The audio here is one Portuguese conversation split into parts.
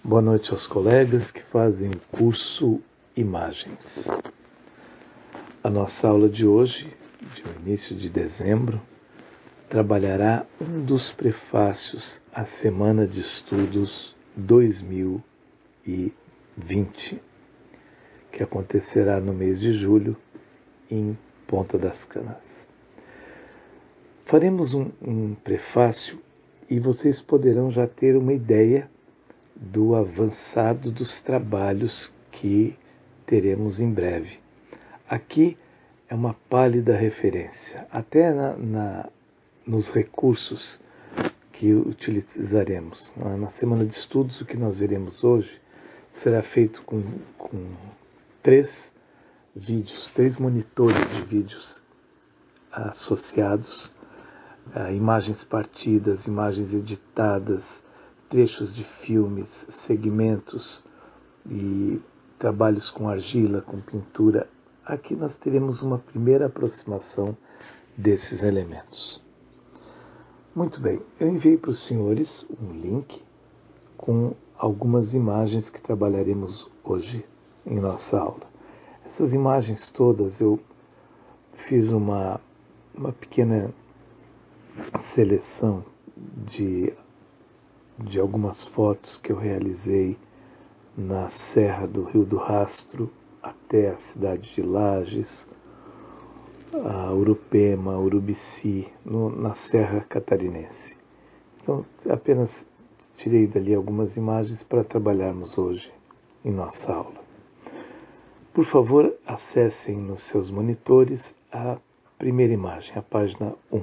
Boa noite aos colegas que fazem o curso Imagens. A nossa aula de hoje, de início de dezembro, trabalhará um dos prefácios à Semana de Estudos 2020, que acontecerá no mês de julho em Ponta das Canas. Faremos um prefácio e vocês poderão já ter uma ideia do avançado dos trabalhos que teremos em breve. Aqui é uma pálida referência, até nos recursos que utilizaremos. Na semana de estudos, o que nós veremos hoje será feito com 3 monitores de vídeos associados, imagens partidas, imagens editadas, trechos de filmes, segmentos e trabalhos com argila, com pintura. Aqui nós teremos uma primeira aproximação desses elementos. Muito bem, eu enviei para os senhores um link com algumas imagens que trabalharemos hoje em nossa aula. Essas imagens todas eu fiz uma pequena seleção de algumas fotos que eu realizei na Serra do Rio do Rastro até a cidade de Lages, a Urupema, Urubici, na Serra Catarinense. Então, apenas tirei dali algumas imagens para trabalharmos hoje em nossa aula. Por favor, acessem nos seus monitores a primeira imagem, a página 1.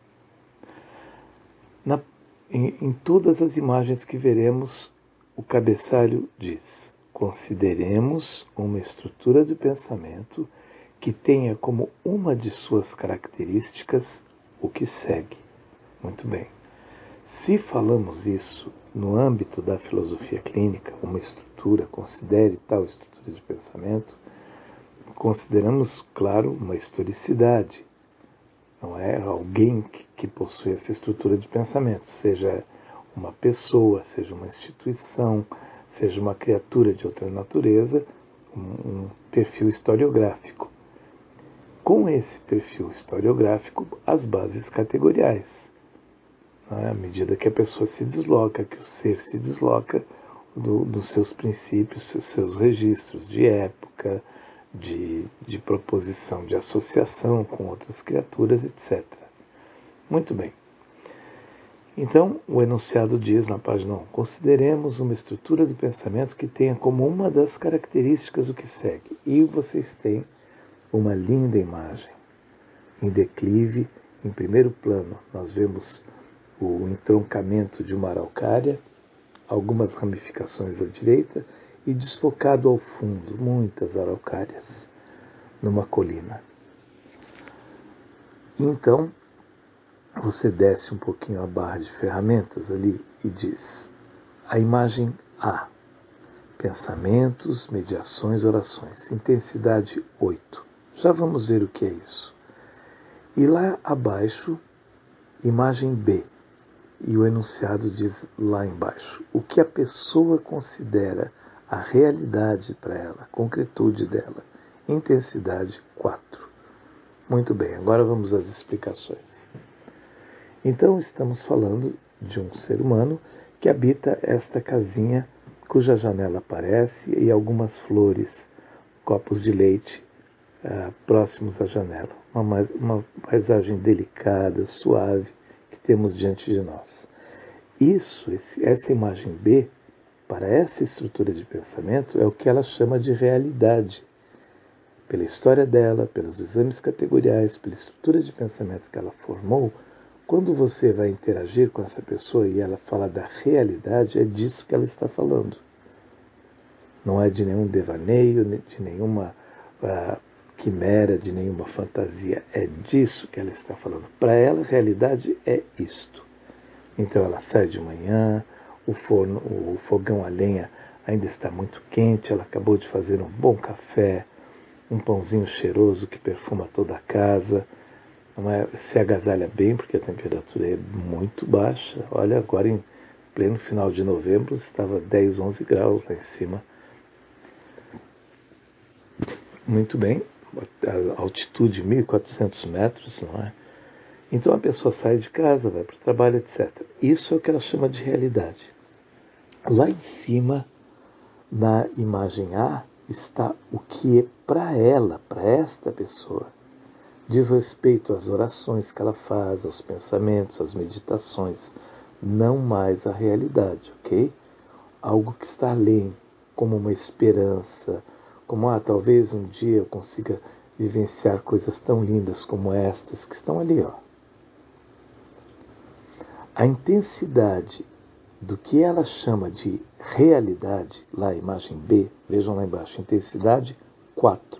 Em todas as imagens que veremos, o cabeçalho diz: consideremos uma estrutura de pensamento que tenha como uma de suas características o que segue. Muito bem. Se falamos isso no âmbito da filosofia clínica, considere tal estrutura de pensamento, consideramos, claro, uma historicidade. Não é alguém que possui essa estrutura de pensamento, seja uma pessoa, seja uma instituição, seja uma criatura de outra natureza, um perfil historiográfico. Com esse perfil historiográfico, as bases categoriais. À medida que a pessoa se desloca, que o ser se desloca dos seus princípios, seus registros de época, de proposição, de associação com outras criaturas, etc. Muito bem. Então, o enunciado diz na página 1: consideremos uma estrutura de pensamento que tenha como uma das características o que segue. E vocês têm uma linda imagem. Em declive, em primeiro plano, nós vemos o entroncamento de uma araucária, algumas ramificações à direita, e desfocado ao fundo, muitas araucárias, numa colina. Então, você desce um pouquinho a barra de ferramentas ali e diz: a imagem A, pensamentos, mediações, orações, intensidade 8. Já vamos ver o que é isso. E lá abaixo, imagem B, e o enunciado diz lá embaixo: o que a pessoa considera a realidade para ela, a concretude dela, intensidade 4. Muito bem, agora vamos às explicações. Então, estamos falando de um ser humano que habita esta casinha cuja janela aparece e algumas flores, copos de leite próximos à janela. Uma paisagem delicada, suave, que temos diante de nós. Essa imagem B, para essa estrutura de pensamento, é o que ela chama de realidade. Pela história dela, pelos exames categoriais, pela estrutura de pensamento que ela formou, quando você vai interagir com essa pessoa e ela fala da realidade, é disso que ela está falando. Não é de nenhum devaneio, de nenhuma quimera, de nenhuma fantasia. É disso que ela está falando. Para ela, a realidade é isto. Então ela sai de manhã, o fogão a lenha ainda está muito quente, ela acabou de fazer um bom café, um pãozinho cheiroso que perfuma toda a casa. Se agasalha bem, porque a temperatura é muito baixa. Olha, agora em pleno final de novembro, estava 10, 11 graus lá em cima. Muito bem, a altitude 1.400 metros, não é? Então a pessoa sai de casa, vai para o trabalho, etc. Isso é o que ela chama de realidade. Lá em cima, na imagem A, está o que é para ela, para esta pessoa, diz respeito às orações que ela faz, aos pensamentos, às meditações, não mais a realidade, ok? Algo que está além, como uma esperança, como talvez um dia eu consiga vivenciar coisas tão lindas como estas que estão ali, ó. A intensidade do que ela chama de realidade, lá a imagem B, vejam lá embaixo, intensidade 4.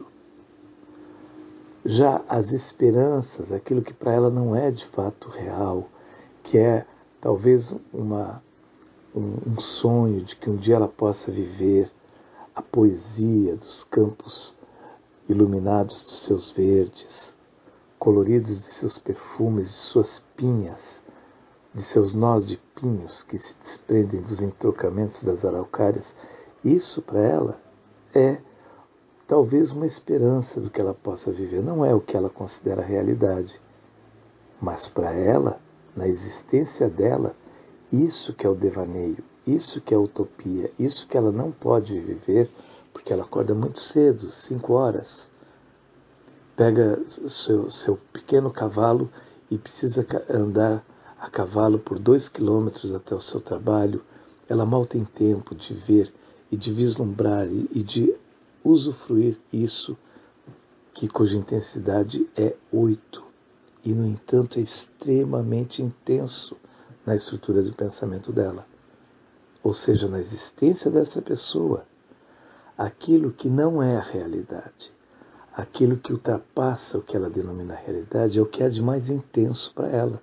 Já as esperanças, aquilo que para ela não é de fato real, que é talvez um sonho de que um dia ela possa viver a poesia dos campos iluminados dos seus verdes, coloridos de seus perfumes, de suas pinhas, de seus nós de pinhos que se desprendem dos entrocamentos das araucárias. Isso para ela é talvez uma esperança do que ela possa viver. Não é o que ela considera realidade, mas para ela, na existência dela, isso que é o devaneio, isso que é a utopia, isso que ela não pode viver, porque ela acorda muito cedo, 5 horas, pega seu pequeno cavalo e precisa andar a cavalo por 2 quilômetros até o seu trabalho. Ela mal tem tempo de ver e de vislumbrar e de usufruir isso, cuja intensidade é 8, e no entanto é extremamente intenso na estrutura do pensamento dela. Ou seja, na existência dessa pessoa, aquilo que não é a realidade, aquilo que ultrapassa o que ela denomina realidade, é o que há de mais intenso para ela.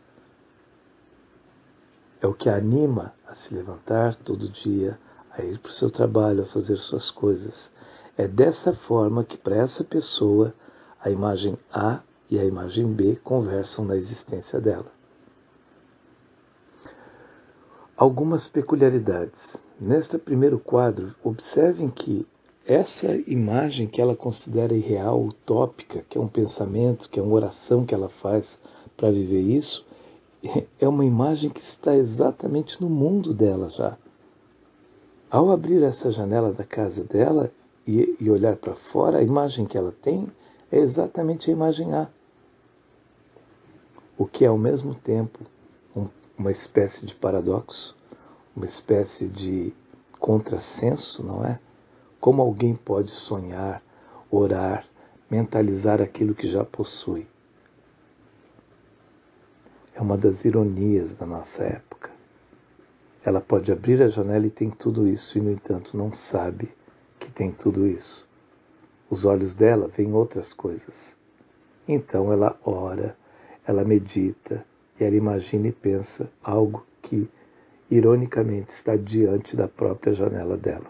É o que a anima a se levantar todo dia, a ir para o seu trabalho, a fazer suas coisas. É dessa forma que para essa pessoa a imagem A e a imagem B conversam na existência dela. Algumas peculiaridades. Neste primeiro quadro, observem que essa imagem que ela considera irreal, utópica, que é um pensamento, que é uma oração que ela faz para viver isso, é uma imagem que está exatamente no mundo dela já. Ao abrir essa janela da casa dela e olhar para fora, a imagem que ela tem é exatamente a imagem A. O que é ao mesmo tempo uma espécie de paradoxo, uma espécie de contrassenso, não é? Como alguém pode sonhar, orar, mentalizar aquilo que já possui? É uma das ironias da nossa época. Ela pode abrir a janela e tem tudo isso, e no entanto não sabe que tem tudo isso. Os olhos dela veem outras coisas. Então ela ora, ela medita, e ela imagina e pensa algo que, ironicamente, está diante da própria janela dela.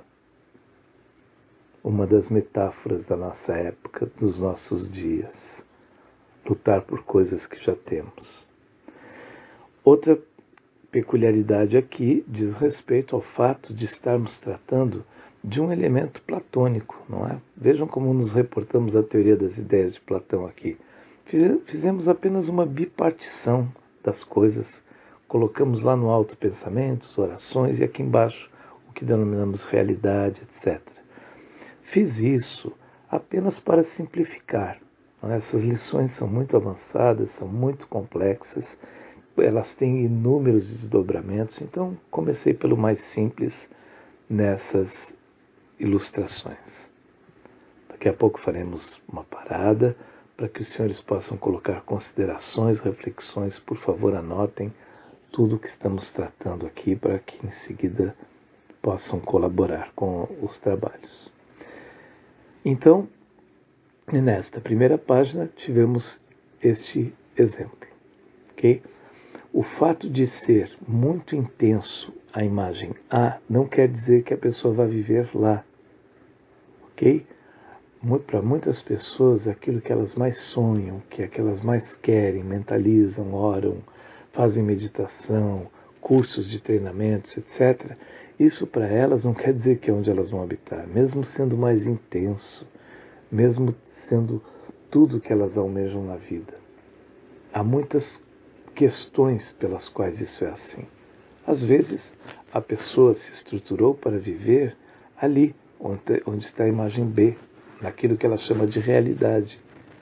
Uma das metáforas da nossa época, dos nossos dias. Lutar por coisas que já temos. Outra peculiaridade aqui diz respeito ao fato de estarmos tratando de um elemento platônico, não é? Vejam como nos reportamos à teoria das ideias de Platão aqui. Fizemos apenas uma bipartição das coisas. Colocamos lá no alto pensamentos, orações, e aqui embaixo o que denominamos realidade, etc. Fiz isso apenas para simplificar. Essas lições são muito avançadas, são muito complexas, elas têm inúmeros desdobramentos, então comecei pelo mais simples nessas ilustrações. Daqui a pouco faremos uma parada para que os senhores possam colocar considerações, reflexões. Por favor, anotem tudo o que estamos tratando aqui para que em seguida possam colaborar com os trabalhos. Então, nesta primeira página tivemos este exemplo, ok? O fato de ser muito intenso a imagem A não quer dizer que a pessoa vai viver lá, ok? Para muitas pessoas, aquilo que elas mais sonham, que elas mais querem, mentalizam, oram, fazem meditação, cursos de treinamentos, etc., isso para elas não quer dizer que é onde elas vão habitar, mesmo sendo mais intenso, mesmo sendo tudo que elas almejam na vida. Há muitas questões pelas quais isso é assim. Às vezes, a pessoa se estruturou para viver ali, onde está a imagem B, naquilo que ela chama de realidade.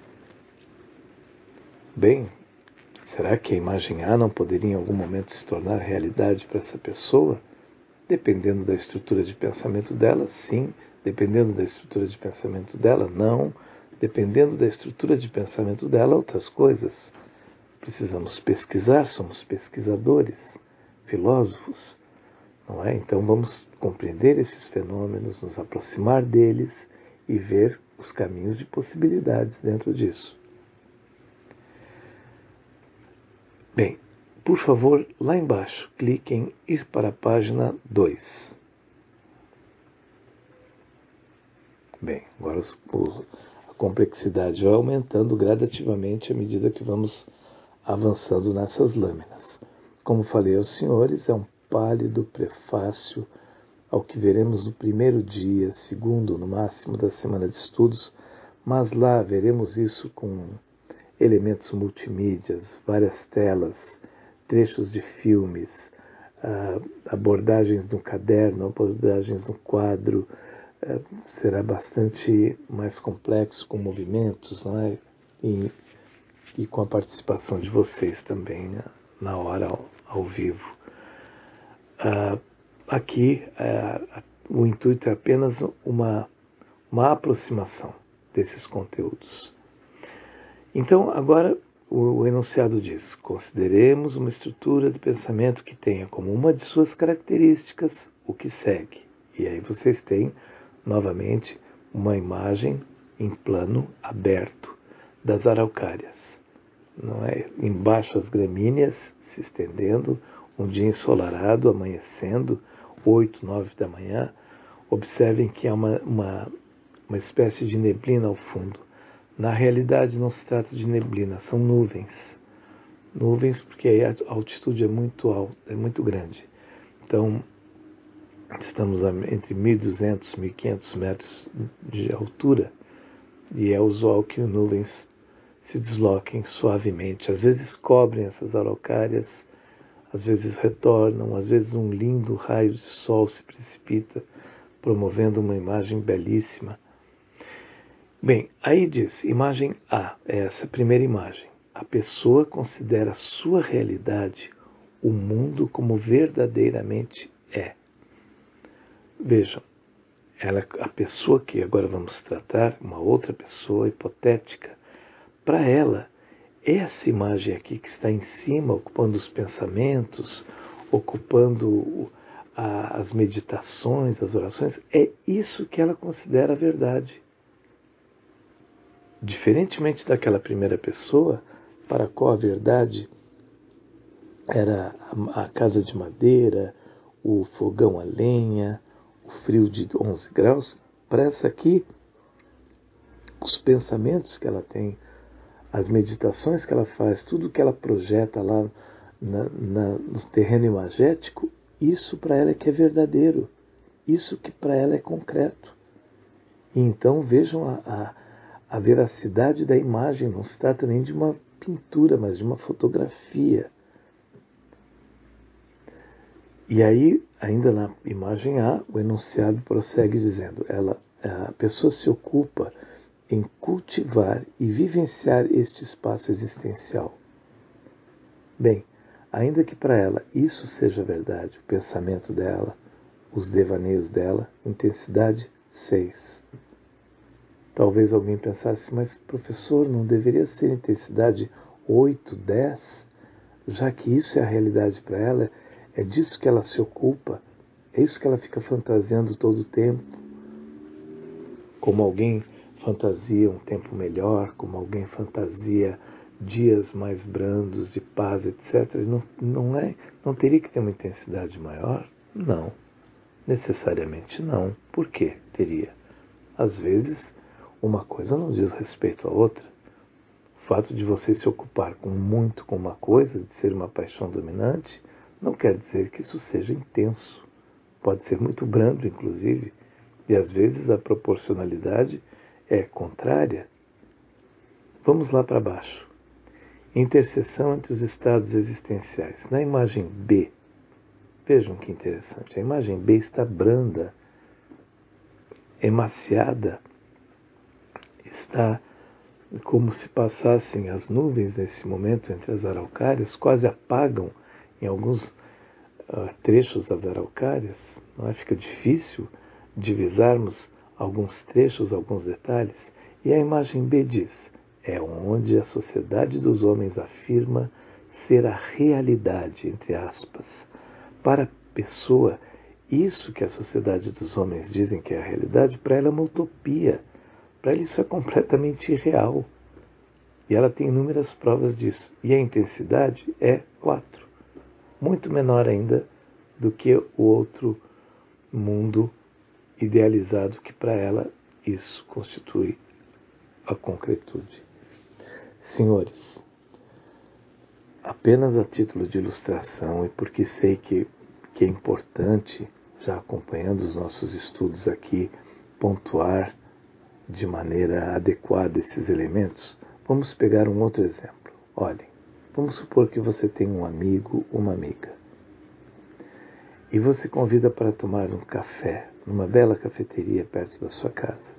Bem, será que a imagem A não poderia em algum momento se tornar realidade para essa pessoa? Dependendo da estrutura de pensamento dela, sim. Dependendo da estrutura de pensamento dela, não. Dependendo da estrutura de pensamento dela, outras coisas. Precisamos pesquisar, somos pesquisadores, filósofos, não é? Então vamos compreender esses fenômenos, nos aproximar deles e ver os caminhos de possibilidades dentro disso. Bem, por favor, lá embaixo, clique em ir para a página 2. Bem, agora a complexidade vai aumentando gradativamente à medida que vamos avançando nessas lâminas. Como falei aos senhores, é um pálido prefácio ao que veremos no primeiro dia, segundo, no máximo, da semana de estudos, mas lá veremos isso com elementos multimídias, várias telas, trechos de filmes, abordagens no caderno, abordagens no quadro. Será bastante mais complexo, com movimentos, não é? E com a participação de vocês também na hora ao vivo. Aqui o intuito é apenas uma aproximação desses conteúdos. Então, agora o enunciado diz: consideremos uma estrutura de pensamento que tenha como uma de suas características o que segue. E aí vocês têm, novamente, uma imagem em plano aberto das araucárias. Não é? Embaixo as gramíneas se estendendo, um dia ensolarado, amanhecendo, 8, 9 da manhã. Observem que há uma espécie de neblina ao fundo. Na realidade não se trata de neblina, são nuvens. Nuvens porque aí a altitude é muito alta, é muito grande. Então, estamos entre 1.200 e 1.500 metros de altura e é usual que nuvens se desloquem suavemente. Às vezes cobrem essas araucárias, às vezes retornam, às vezes um lindo raio de sol se precipita, promovendo uma imagem belíssima. Bem, aí diz, imagem A, é essa primeira imagem. A pessoa considera a sua realidade, o mundo como verdadeiramente é. Vejam, a pessoa que agora vamos tratar, uma outra pessoa hipotética, para ela, essa imagem aqui que está em cima, ocupando os pensamentos, ocupando as meditações, as orações, é isso que ela considera a verdade. Diferentemente daquela primeira pessoa, para a qual a verdade era a casa de madeira, o fogão a lenha, o frio de 11 graus, para essa aqui, os pensamentos que ela tem, as meditações que ela faz, tudo que ela projeta lá no terreno imagético, isso para ela é que é verdadeiro, isso que para ela é concreto. E então vejam a veracidade da imagem, não se trata nem de uma pintura, mas de uma fotografia. E aí, ainda na imagem A, o enunciado prossegue dizendo, a pessoa se ocupa em cultivar e vivenciar este espaço existencial. Bem, ainda que para ela isso seja verdade, o pensamento dela, os devaneios dela, intensidade 6. Talvez alguém pensasse, mas professor, não deveria ser intensidade 8, 10? Já que isso é a realidade para ela, é disso que ela se ocupa, é isso que ela fica fantasiando todo o tempo. Como alguém fantasia um tempo melhor, como alguém fantasia dias mais brandos, de paz, etc. Não teria que ter uma intensidade maior? Não, necessariamente não. Por que teria? Às vezes, uma coisa não diz respeito à outra. O fato de você se ocupar muito com uma coisa, de ser uma paixão dominante, não quer dizer que isso seja intenso. Pode ser muito brando, inclusive, e às vezes a proporcionalidade é contrária. Vamos lá para baixo. Interseção entre os estados existenciais. Na imagem B, vejam que interessante, a imagem B está branda, emaciada, está como se passassem as nuvens nesse momento entre as araucárias, quase apagam em alguns trechos das araucárias, não é? Fica difícil divisarmos alguns trechos, alguns detalhes. E a imagem B diz, é onde a sociedade dos homens afirma ser a realidade, entre aspas. Para a pessoa, isso que a sociedade dos homens dizem que é a realidade, para ela é uma utopia. Para ela isso é completamente irreal. E ela tem inúmeras provas disso. E a intensidade é 4. Muito menor ainda do que o outro mundo idealizado, que para ela isso constitui a concretude. Senhores, apenas a título de ilustração, e porque sei que é importante, já acompanhando os nossos estudos aqui, pontuar de maneira adequada esses elementos, vamos pegar um outro exemplo. Olhem, vamos supor que você tem um amigo, uma amiga, e você convida para tomar um café numa bela cafeteria perto da sua casa.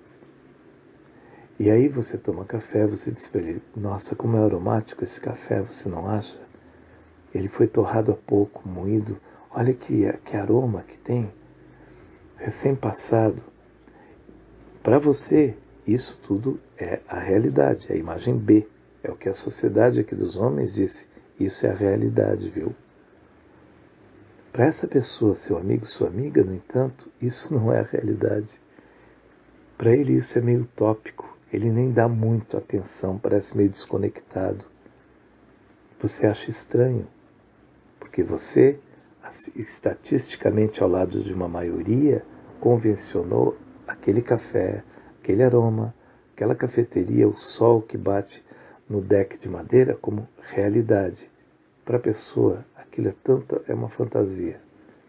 E aí você toma café, você diz para ele, nossa, como é aromático esse café, você não acha? Ele foi torrado há pouco, moído, olha que aroma que tem, recém-passado. Para você, isso tudo é a realidade, é a imagem B, é o que a sociedade aqui dos homens disse, isso é a realidade, viu? Para essa pessoa, seu amigo, sua amiga, no entanto, isso não é a realidade. Para ele isso é meio utópico, ele nem dá muito atenção, parece meio desconectado. Você acha estranho, porque você, estatisticamente ao lado de uma maioria, convencionou aquele café, aquele aroma, aquela cafeteria, o sol que bate no deck de madeira como realidade. Para a pessoa, aquilo é uma fantasia.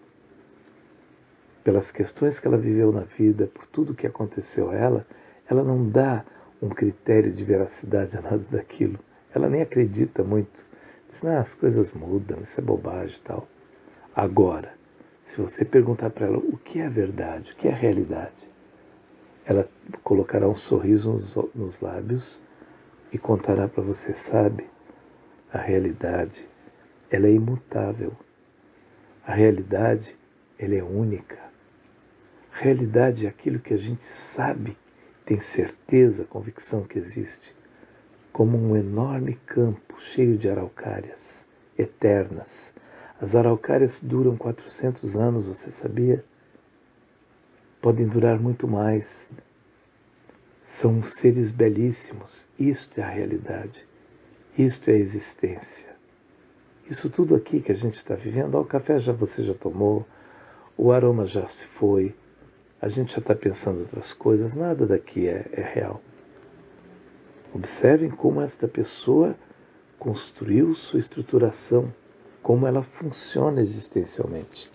Pelas questões que ela viveu na vida, por tudo que aconteceu a ela não dá um critério de veracidade a nada daquilo. Ela nem acredita muito. Diz, as coisas mudam, isso é bobagem e tal. Agora, se você perguntar para ela o que é a verdade, o que é a realidade, ela colocará um sorriso nos lábios e contará para você, sabe, a realidade, ela é imutável. A realidade, ela é única. A realidade é aquilo que a gente sabe, tem certeza, convicção que existe, como um enorme campo cheio de araucárias eternas. As araucárias duram 400 anos, você sabia? Podem durar muito mais. São seres belíssimos. Isto é a realidade. Isto é a existência. Isso tudo aqui que a gente está vivendo, o café você já tomou, o aroma já se foi, a gente já está pensando em outras coisas, nada daqui é real. Observem como esta pessoa construiu sua estruturação, como ela funciona existencialmente.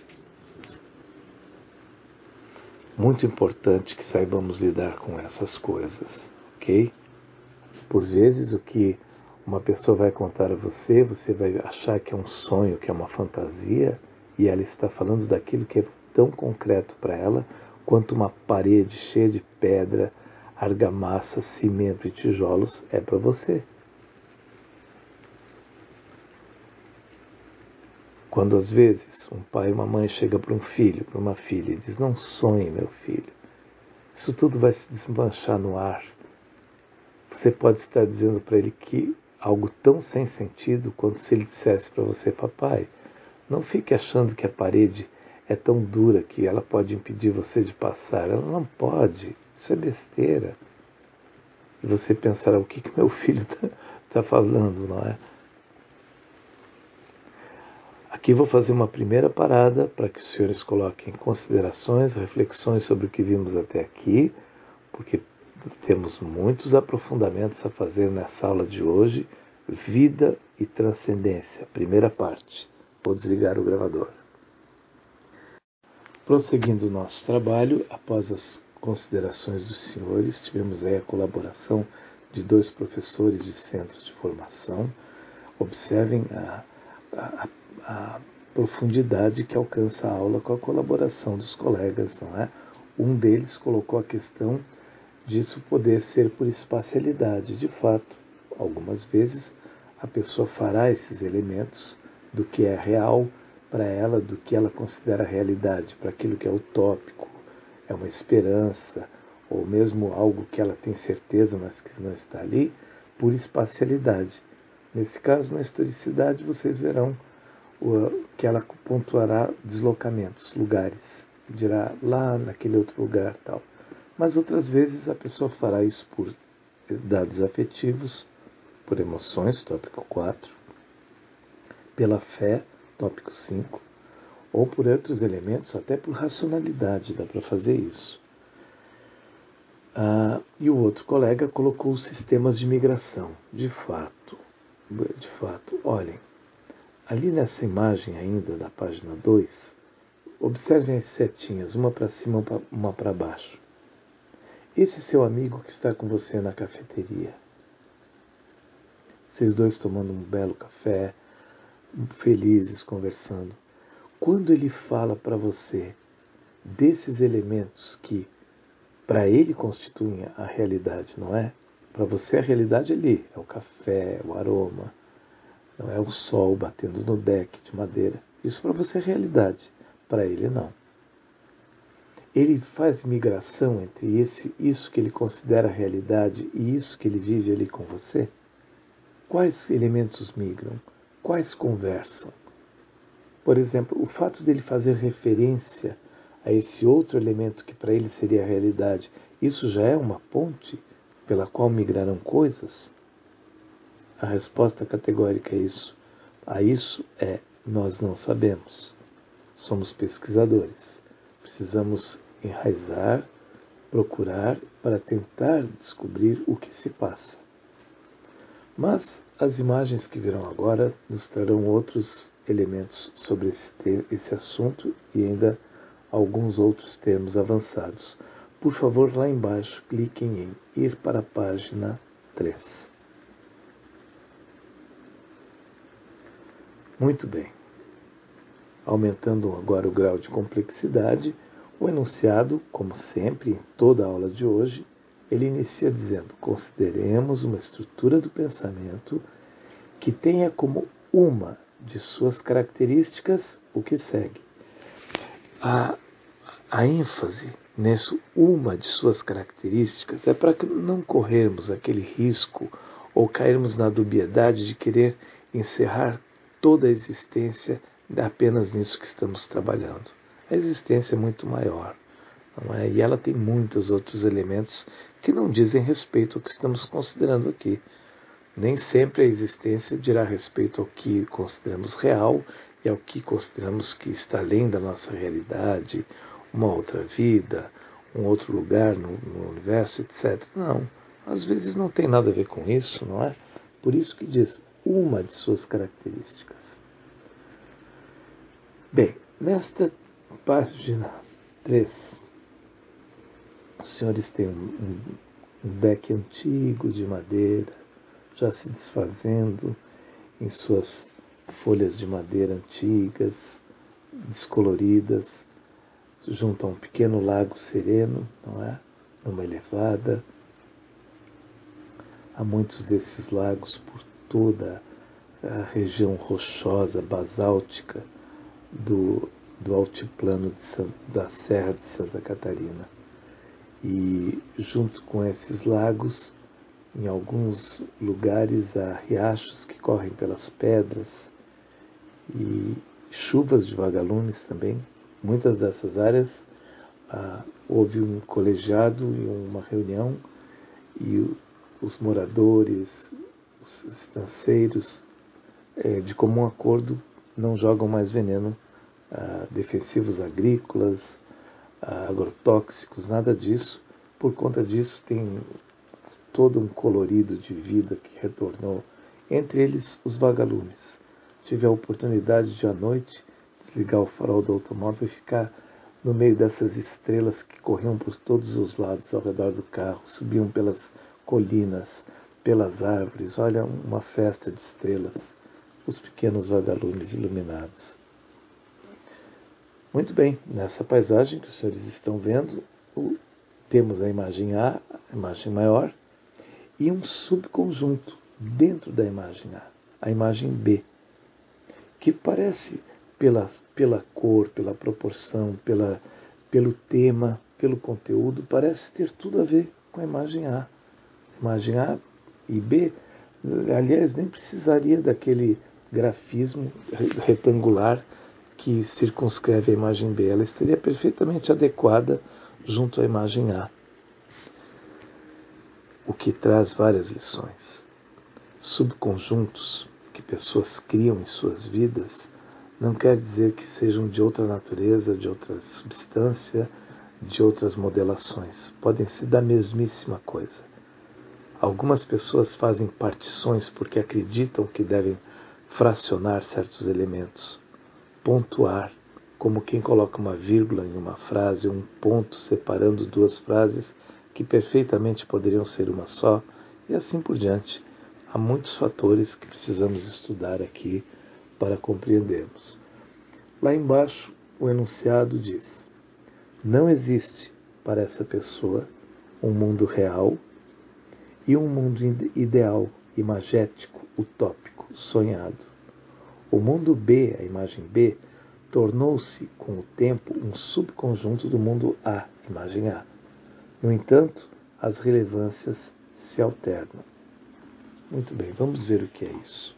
Muito importante que saibamos lidar com essas coisas, ok? Por vezes o que uma pessoa vai contar a você, você vai achar que é um sonho, que é uma fantasia, e ela está falando daquilo que é tão concreto para ela, quanto uma parede cheia de pedra, argamassa, cimento e tijolos é para você. Quando às vezes um pai e uma mãe chegam para um filho, para uma filha, e diz, não sonhe, meu filho, isso tudo vai se desmanchar no ar. Você pode estar dizendo para ele que algo tão sem sentido quanto se ele dissesse para você, papai, não fique achando que a parede é tão dura que ela pode impedir você de passar. Ela não pode, isso é besteira. E você pensará, o que meu filho está falando, não é? Aqui vou fazer uma primeira parada para que os senhores coloquem considerações, reflexões sobre o que vimos até aqui, porque temos muitos aprofundamentos a fazer nessa aula de hoje, vida e transcendência, primeira parte. Vou desligar o gravador. Prosseguindo o nosso trabalho, após as considerações dos senhores, tivemos aí a colaboração de 2 professores de centros de formação. Observem a profundidade que alcança a aula com a colaboração dos colegas, não é? Um deles colocou a questão disso poder ser por espacialidade. De fato, algumas vezes a pessoa fará esses elementos do que é real para ela, do que ela considera realidade, para aquilo que é utópico, é uma esperança, ou mesmo algo que ela tem certeza, mas que não está ali, por espacialidade. Nesse caso, na historicidade, vocês verão que ela pontuará deslocamentos, lugares, dirá lá naquele outro lugar, tal. Mas outras vezes a pessoa fará isso por dados afetivos, por emoções, tópico 4, pela fé, tópico 5, ou por outros elementos, até por racionalidade, dá para fazer isso. E o outro colega colocou os sistemas de migração. De fato, olhem, ali nessa imagem ainda da página 2, observem as setinhas, uma para cima, uma para baixo. Esse é seu amigo que está com você na cafeteria. Vocês dois tomando um belo café, felizes, conversando. Quando ele fala para você desses elementos que para ele constituem a realidade, não é? Para você a realidade é ali, é o café, o aroma, não é o sol batendo no deck de madeira. Isso para você é realidade, para ele não. Ele faz migração entre isso que ele considera realidade e isso que ele vive ali com você? Quais elementos migram? Quais conversam? Por exemplo, o fato dele fazer referência a esse outro elemento que para ele seria a realidade, isso já é uma ponte pela qual migrarão coisas? A resposta categórica a isso é: nós não sabemos. Somos pesquisadores. Precisamos enraizar, procurar para tentar descobrir o que se passa. Mas as imagens que virão agora nos trarão outros elementos sobre esse assunto e ainda alguns outros termos avançados. Por favor, lá embaixo, cliquem em ir para a página 3. Muito bem. Aumentando agora o grau de complexidade, o enunciado, como sempre, em toda a aula de hoje, ele inicia dizendo: consideremos uma estrutura do pensamento que tenha como uma de suas características o que segue. A ênfase nessa uma de suas características é para que não corrermos aquele risco ou cairmos na dubiedade de querer encerrar toda a existência apenas nisso que estamos trabalhando. A existência é muito maior, não é? E ela tem muitos outros elementos que não dizem respeito ao que estamos considerando aqui. Nem sempre a existência dirá respeito ao que consideramos real e ao que consideramos que está além da nossa realidade, uma outra vida, um outro lugar no universo, etc. Não, às vezes não tem nada a ver com isso, não é? Por isso que diz uma de suas características. Bem, nesta página 3, os senhores têm um deck antigo de madeira, já se desfazendo em suas folhas de madeira antigas, descoloridas, junto a um pequeno lago sereno, não é? Numa elevada. Há muitos desses lagos por toda a região rochosa, basáltica do altiplano da Serra de Santa Catarina. E junto com esses lagos, em alguns lugares há riachos que correm pelas pedras e chuvas de vagalumes também. Muitas dessas áreas houve um colegiado e uma reunião e os moradores, os estanceiros, de comum acordo, não jogam mais veneno, defensivos agrícolas, agrotóxicos, nada disso. Por conta disso tem todo um colorido de vida que retornou, entre eles os vagalumes. tive a oportunidade de, à noite, desligar o farol do automóvel e ficar no meio dessas estrelas que corriam por todos os lados ao redor do carro, subiam pelas colinas, pelas árvores. Olha, uma festa de estrelas, os pequenos vagalumes iluminados. Muito bem, nessa paisagem que os senhores estão vendo, temos a imagem A, a imagem maior, e um subconjunto dentro da imagem A imagem B, que parece, pela cor, pela proporção, pelo tema, pelo conteúdo, parece ter tudo a ver com a imagem A. Imagem A e B, aliás, nem precisaria daquele grafismo retangular que circunscreve a imagem B. Ela estaria perfeitamente adequada junto à imagem A, o que traz várias lições. Subconjuntos que pessoas criam em suas vidas não quer dizer que sejam de outra natureza, de outra substância, de outras modelações. Podem ser da mesmíssima coisa. Algumas pessoas fazem partições porque acreditam que devem fracionar certos elementos, pontuar, como quem coloca uma vírgula em uma frase, um ponto separando duas frases que perfeitamente poderiam ser uma só, e assim por diante. Há muitos fatores que precisamos estudar aqui para compreendermos. Lá embaixo, o enunciado diz: não existe para essa pessoa um mundo real e um mundo ideal, imagético, utópico, sonhado. O mundo B, a imagem B, tornou-se, com o tempo, um subconjunto do mundo A, imagem A. No entanto, as relevâncias se alternam. Muito bem, vamos ver o que é isso.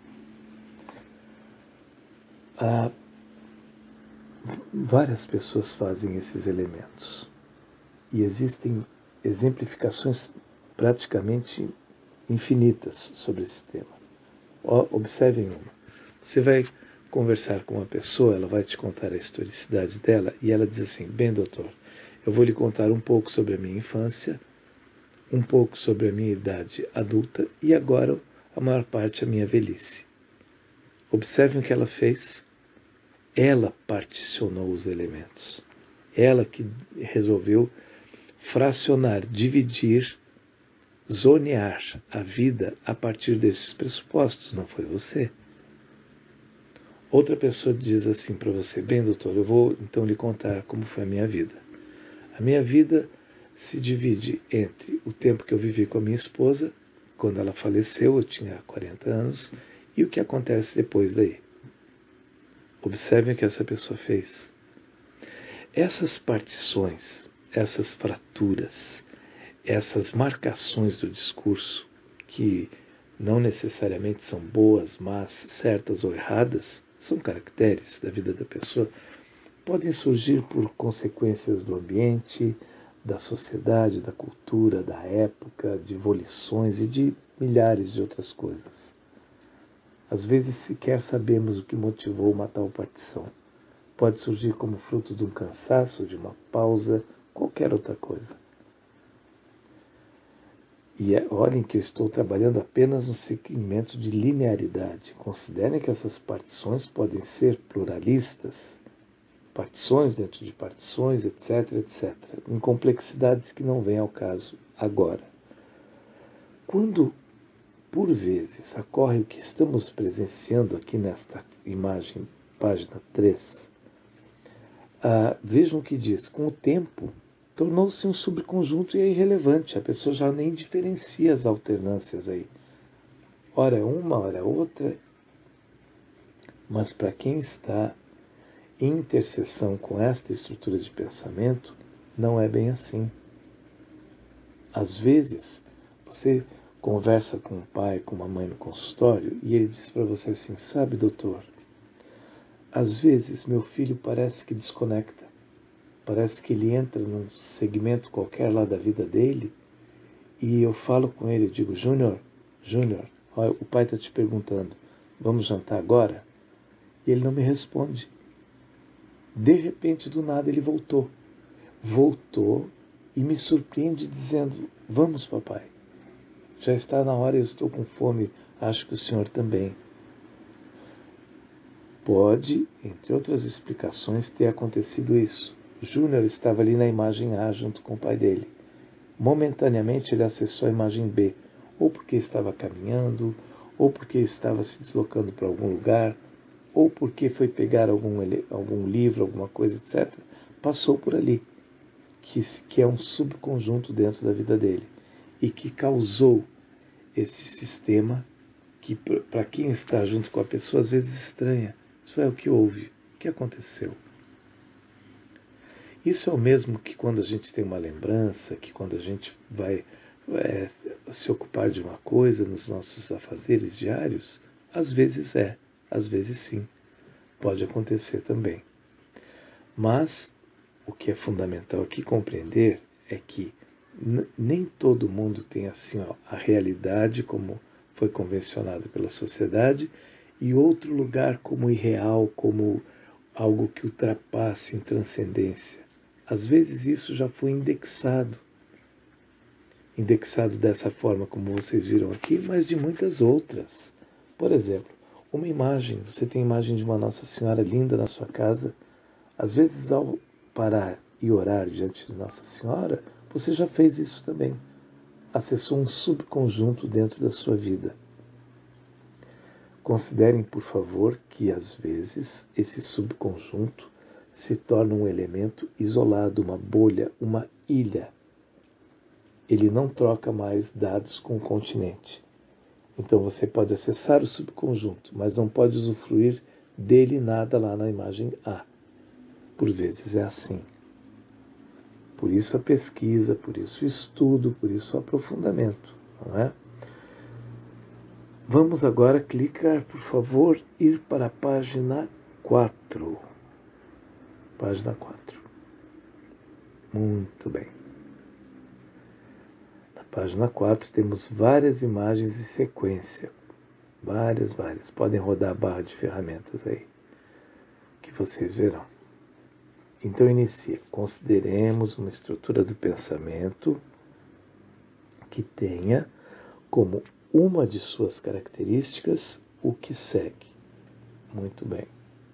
Várias pessoas fazem esses elementos e existem exemplificações praticamente infinitas sobre esse tema. Observem uma. Você vai conversar com uma pessoa, ela vai te contar a historicidade dela e ela diz assim: bem, doutor, eu vou lhe contar um pouco sobre a minha infância, um pouco sobre a minha idade adulta e agora a maior parte a minha velhice. Observem o que ela fez. Ela particionou os elementos. Ela que resolveu fracionar, dividir, zonear a vida a partir desses pressupostos. Não foi você. Outra pessoa diz assim para você: bem, doutor, eu vou então lhe contar como foi a minha vida. A minha vida se divide entre o tempo que eu vivi com a minha esposa, quando ela faleceu, eu tinha 40 anos, e o que acontece depois daí. Observem o que essa pessoa fez. Essas partições, essas fraturas, essas marcações do discurso, que não necessariamente são boas, mas certas ou erradas, são caracteres da vida da pessoa, podem surgir por consequências do ambiente, da sociedade, da cultura, da época, de volições e de milhares de outras coisas. Às vezes sequer sabemos o que motivou uma tal partição. Pode surgir como fruto de um cansaço, de uma pausa, qualquer outra coisa. E olhem que eu estou trabalhando apenas no segmento de linearidade. Considerem que essas partições podem ser pluralistas, partições dentro de partições, etc., etc., em complexidades que não vêm ao caso agora. Quando, por vezes, ocorre o que estamos presenciando aqui nesta imagem, página 3, vejam o que diz: com o tempo, tornou-se um subconjunto e é irrelevante. A pessoa já nem diferencia as alternâncias aí. Ora é uma, ora é outra. Mas para quem está em interseção com esta estrutura de pensamento, não é bem assim. Às vezes, você conversa com um pai, com uma mãe no consultório, e ele diz para você assim: sabe, doutor, às vezes meu filho parece que desconecta. Parece que ele entra num segmento qualquer lá da vida dele e eu falo com ele, eu digo: Júnior, o pai está te perguntando, vamos jantar agora? E ele não me responde. De repente, do nada, ele voltou. Voltou e me surpreende dizendo: vamos, papai. Já está na hora, eu estou com fome, acho que o senhor também. Pode, entre outras explicações, ter acontecido isso. Júnior estava ali na imagem A junto com o pai dele. Momentaneamente ele acessou a imagem B, ou porque estava caminhando, ou porque estava se deslocando para algum lugar, ou porque foi pegar algum livro, alguma coisa, etc. Passou por ali, que é um subconjunto dentro da vida dele, e que causou esse sistema que, para quem está junto com a pessoa, às vezes estranha. Isso é o que houve, o que aconteceu. Isso é o mesmo que quando a gente tem uma lembrança, que quando a gente vai se ocupar de uma coisa nos nossos afazeres diários, às vezes sim, pode acontecer também. Mas o que é fundamental aqui compreender é que nem todo mundo tem assim a realidade como foi convencionada pela sociedade e outro lugar como irreal, como algo que ultrapasse em transcendência. Às vezes isso já foi indexado dessa forma como vocês viram aqui, mas de muitas outras. Por exemplo, uma imagem, você tem a imagem de uma Nossa Senhora linda na sua casa, às vezes ao parar e orar diante de Nossa Senhora, você já fez isso também. Acessou um subconjunto dentro da sua vida. Considerem, por favor, que às vezes esse subconjunto se torna um elemento isolado, uma bolha, uma ilha. Ele não troca mais dados com o continente. Então você pode acessar o subconjunto, mas não pode usufruir dele nada lá na imagem A. Por vezes é assim. Por isso a pesquisa, por isso o estudo, por isso o aprofundamento, não é? Vamos agora clicar, por favor, ir para a página 4. Página 4. Muito bem. Na página 4 temos várias imagens em sequência. Várias. Podem rodar a barra de ferramentas aí, que vocês verão. Então inicia. Consideremos uma estrutura do pensamento que tenha como uma de suas características o que segue. Muito bem.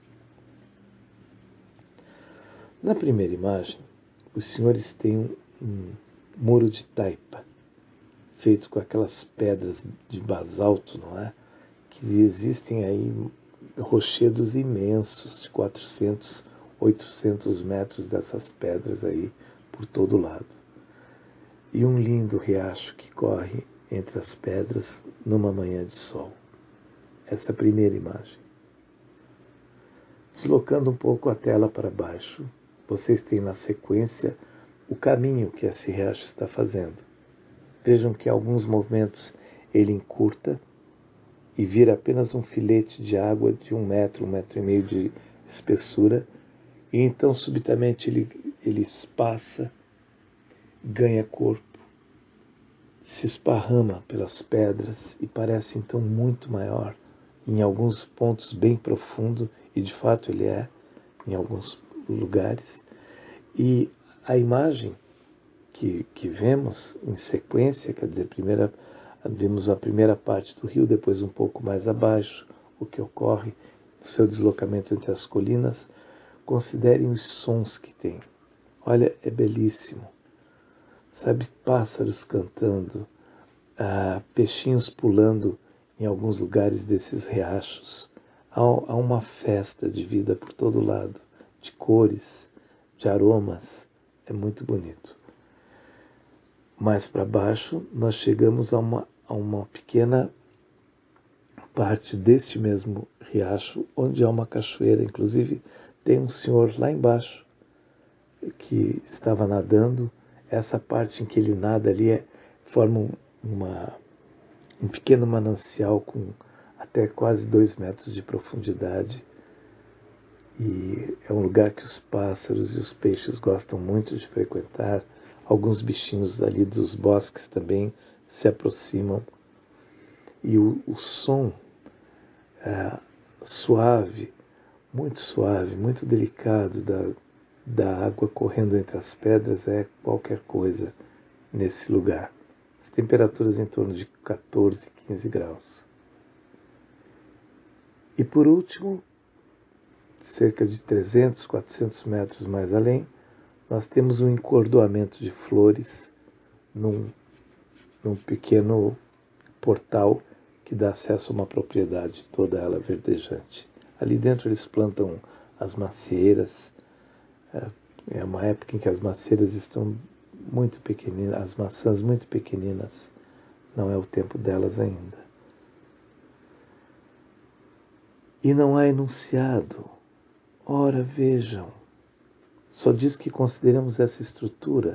Na primeira imagem, os senhores têm um muro de taipa, feito com aquelas pedras de basalto, não é? Que existem aí rochedos imensos, de 400, 800 metros dessas pedras aí por todo lado. E um lindo riacho que corre entre as pedras numa manhã de sol. Essa é a primeira imagem. Deslocando um pouco a tela para baixo, vocês têm na sequência o caminho que esse riacho está fazendo. Vejam que em alguns momentos ele encurta e vira apenas um filete de água de 1 metro, 1,5 metros de espessura, e então subitamente ele espaça, ganha corpo, se esparrama pelas pedras e parece então muito maior, em alguns pontos bem profundo, e de fato ele é, em alguns lugares. E a imagem que vemos em sequência, quer dizer, vemos a primeira parte do rio, depois um pouco mais abaixo, o que ocorre no seu deslocamento entre as colinas. Considerem os sons que tem. Olha, é belíssimo. Sabe, pássaros cantando, peixinhos pulando em alguns lugares desses riachos. Há uma festa de vida por todo lado, de cores, de aromas. É muito bonito. Mais para baixo, nós chegamos a uma pequena parte deste mesmo riacho, onde há uma cachoeira. Inclusive, tem um senhor lá embaixo que estava nadando. Essa parte em que ele nada ali forma um pequeno manancial com até quase 2 metros de profundidade. E é um lugar que os pássaros e os peixes gostam muito de frequentar. Alguns bichinhos ali dos bosques também se aproximam. E o som suave, muito delicado da água correndo entre as pedras é qualquer coisa nesse lugar. As temperaturas em torno de 14, 15 graus. E por último, cerca de 300, 400 metros mais além, nós temos um encordoamento de flores num pequeno portal que dá acesso a uma propriedade, toda ela verdejante. Ali dentro eles plantam as macieiras. É uma época em que as macieiras estão muito pequeninas, as maçãs muito pequeninas. Não é o tempo delas ainda. E não há enunciado. Ora, vejam. Só diz que consideramos essa estrutura.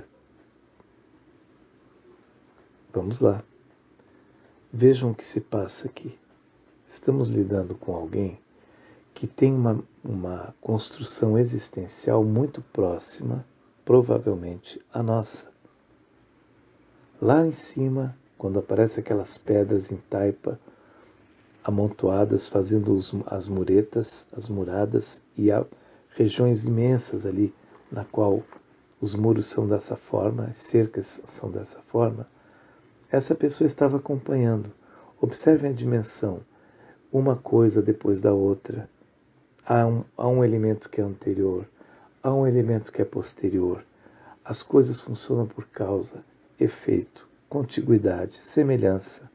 Vamos lá. Vejam o que se passa aqui. Estamos lidando com alguém que tem uma construção existencial muito próxima, provavelmente, à nossa. Lá em cima, quando aparecem aquelas pedras em taipa, amontoadas, fazendo as muretas, as muradas, e há regiões imensas ali, na qual os muros são dessa forma, as cercas são dessa forma, essa pessoa estava acompanhando. Observem a dimensão, uma coisa depois da outra. Há um elemento que é anterior, há um elemento que é posterior. As coisas funcionam por causa, efeito, contiguidade, semelhança.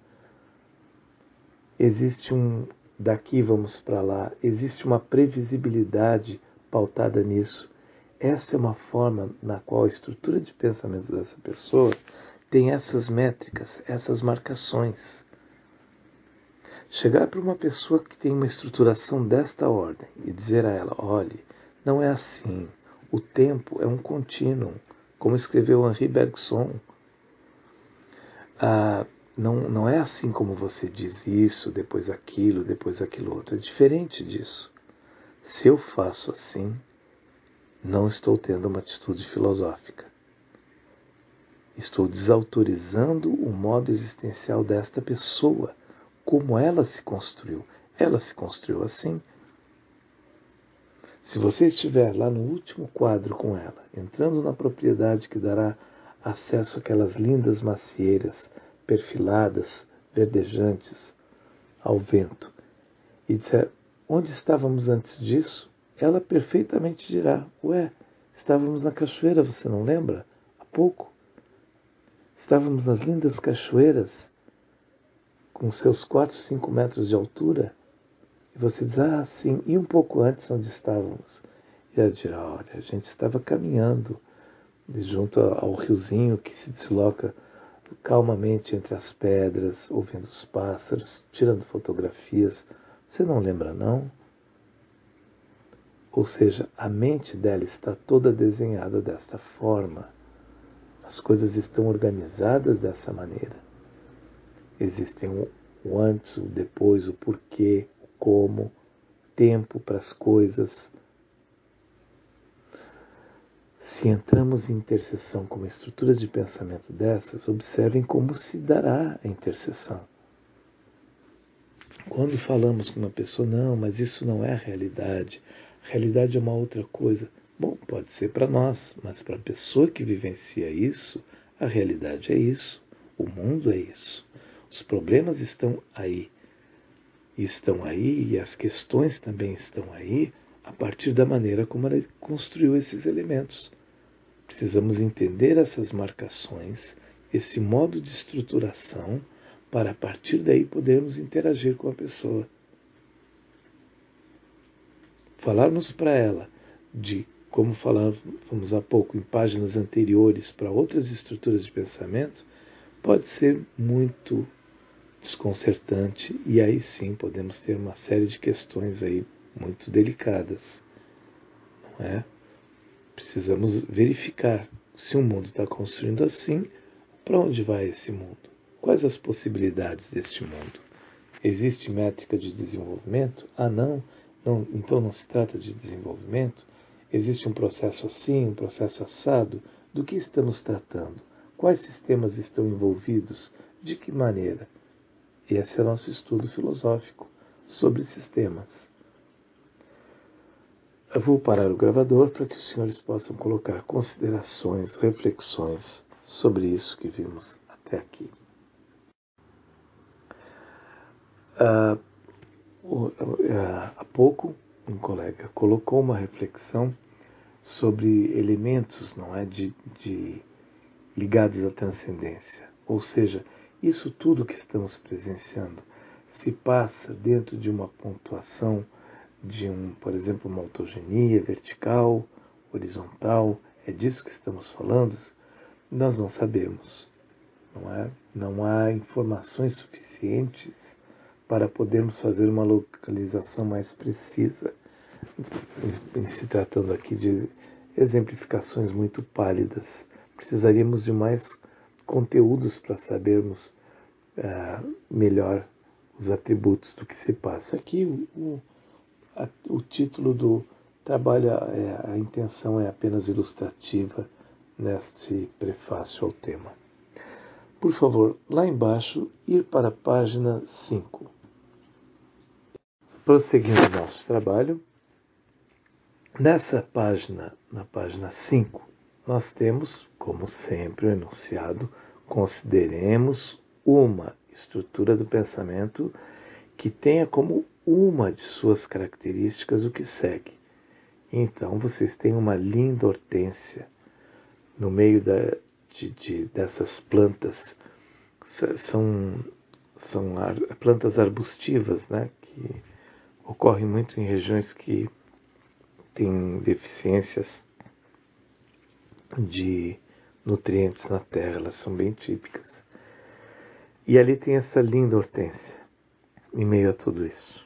Existe daqui vamos para lá, existe uma previsibilidade pautada nisso. Essa é uma forma na qual a estrutura de pensamento dessa pessoa tem essas métricas, essas marcações. Chegar para uma pessoa que tem uma estruturação desta ordem e dizer a ela, olhe, não é assim, o tempo é um contínuo, como escreveu Henri Bergson. Não é assim como você diz isso, depois aquilo outro. É diferente disso. Se eu faço assim, não estou tendo uma atitude filosófica. Estou desautorizando o modo existencial desta pessoa, como ela se construiu. Ela se construiu assim. Se você estiver lá no último quadro com ela, entrando na propriedade que dará acesso àquelas lindas macieiras, perfiladas, verdejantes, ao vento, e disser, onde estávamos antes disso? Ela perfeitamente dirá, ué, estávamos na cachoeira, você não lembra? Há pouco. Estávamos nas lindas cachoeiras, com seus 4, 5 metros de altura, e você diz, sim, e um pouco antes onde estávamos? E ela dirá, olha, a gente estava caminhando junto ao riozinho que se desloca calmamente entre as pedras, ouvindo os pássaros, tirando fotografias. Você não lembra, não? Ou seja, a mente dela está toda desenhada desta forma. As coisas estão organizadas dessa maneira. Existem o antes, o depois, o porquê, o como, tempo para as coisas. Se entramos em interseção com uma estrutura de pensamento dessas, observem como se dará a interseção. Quando falamos com uma pessoa, não, mas isso não é a realidade é uma outra coisa. Bom, pode ser para nós, mas para a pessoa que vivencia isso, a realidade é isso, o mundo é isso. Os problemas estão aí. E as questões também estão aí a partir da maneira como ela construiu esses elementos. Precisamos entender essas marcações, esse modo de estruturação, para a partir daí podermos interagir com a pessoa. Falarmos para ela de, como falávamos há pouco em páginas anteriores, para outras estruturas de pensamento, pode ser muito desconcertante e aí sim podemos ter uma série de questões aí muito delicadas, não é? Precisamos verificar se o mundo está construindo assim, para onde vai esse mundo? Quais as possibilidades deste mundo? Existe métrica de desenvolvimento? Não, então não se trata de desenvolvimento? Existe um processo assim, um processo assado? Do que estamos tratando? Quais sistemas estão envolvidos? De que maneira? Esse é o nosso estudo filosófico sobre sistemas. Eu vou parar o gravador para que os senhores possam colocar considerações, reflexões sobre isso que vimos até aqui. Há pouco um colega colocou uma reflexão sobre elementos, não é, ligados à transcendência. Ou seja, isso tudo que estamos presenciando se passa dentro de uma pontuação de por exemplo, uma autogenia vertical, horizontal. É disso que estamos falando? Nós não sabemos, não é? Não há informações suficientes para podermos fazer uma localização mais precisa, em se tratando aqui de exemplificações muito pálidas. Precisaríamos de mais conteúdos para sabermos melhor os atributos do que se passa. Aqui o título do trabalho, a intenção é apenas ilustrativa neste prefácio ao tema. Por favor, lá embaixo, ir para a página 5. Prosseguindo nosso trabalho, nessa página, na página 5, nós temos, como sempre, o enunciado: consideremos uma estrutura do pensamento que tenha como uma de suas características o que segue. Então, vocês têm uma linda hortênsia no meio dessas plantas. São plantas arbustivas, né, que ocorrem muito em regiões que têm deficiências de nutrientes na terra. Elas são bem típicas. E ali tem essa linda hortênsia, em meio a tudo isso.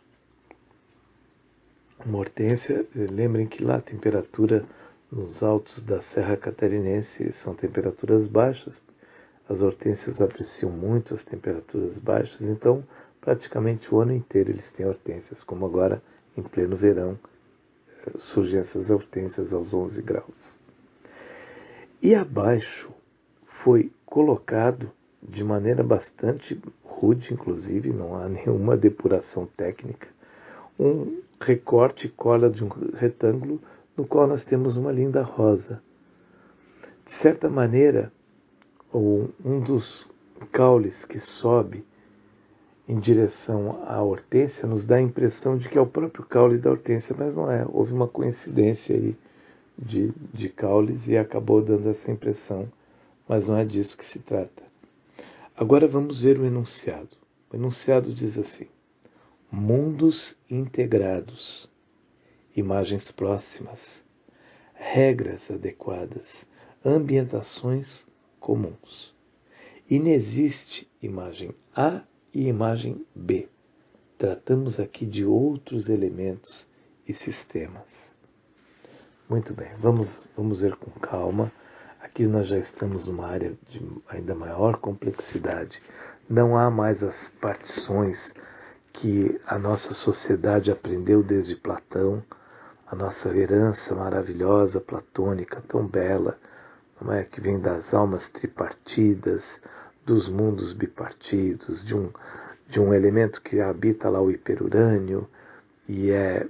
Uma hortênsia, lembrem que lá a temperatura nos altos da Serra Catarinense são temperaturas baixas. As hortênsias apreciam muito as temperaturas baixas, então praticamente o ano inteiro eles têm hortênsias, como agora em pleno verão surgem essas hortênsias aos 11 graus. E abaixo foi colocado de maneira bastante rude, inclusive, não há nenhuma depuração técnica, um recorte e cola de um retângulo no qual nós temos uma linda rosa. De certa maneira, um dos caules que sobe em direção à hortênsia nos dá a impressão de que é o próprio caule da hortênsia, mas não é. Houve uma coincidência aí de caules e acabou dando essa impressão, mas não é disso que se trata. Agora vamos ver o enunciado. O enunciado diz assim: mundos integrados, imagens próximas, regras adequadas, ambientações comuns. Inexiste imagem A e imagem B. Tratamos aqui de outros elementos e sistemas. Muito bem, vamos ver com calma. Aqui nós já estamos numa área de ainda maior complexidade. Não há mais as partições que a nossa sociedade aprendeu desde Platão, a nossa herança maravilhosa, platônica, tão bela, não é? Que vem das almas tripartidas, dos mundos bipartidos, de um elemento que habita lá o hiperurânio e é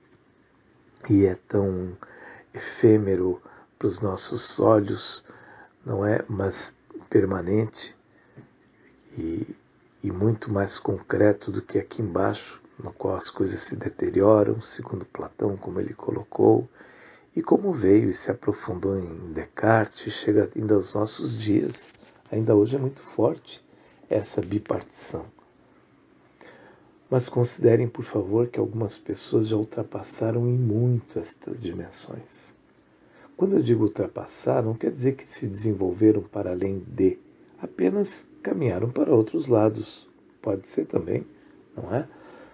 tão efêmero para os nossos olhos, não é? Mas permanente e muito mais concreto do que aqui embaixo, no qual as coisas se deterioram, segundo Platão, como ele colocou, e como veio e se aprofundou em Descartes, chega ainda aos nossos dias. Ainda hoje é muito forte essa bipartição. Mas considerem, por favor, que algumas pessoas já ultrapassaram em muito estas dimensões. Quando eu digo ultrapassar, não quer dizer que se desenvolveram para além de, apenas caminharam para outros lados. Pode ser também, não é?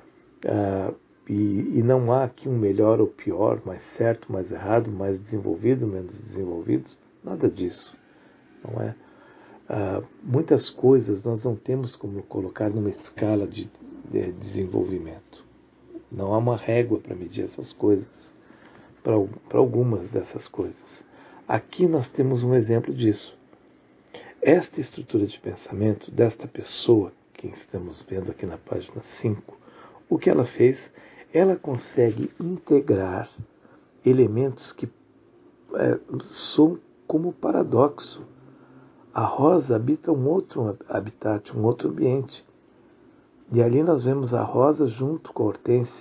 E não há aqui um melhor ou pior, mais certo, mais errado, mais desenvolvido, menos desenvolvido, nada disso, não é? Muitas coisas nós não temos como colocar numa escala de desenvolvimento. Não há uma régua para medir essas coisas, para algumas dessas coisas. Aqui nós temos um exemplo disso. Esta estrutura de pensamento desta pessoa, que estamos vendo aqui na página 5, o que ela fez, ela consegue integrar elementos que são como paradoxo. A rosa habita um outro habitat, um outro ambiente. E ali nós vemos a rosa junto com a hortênsia,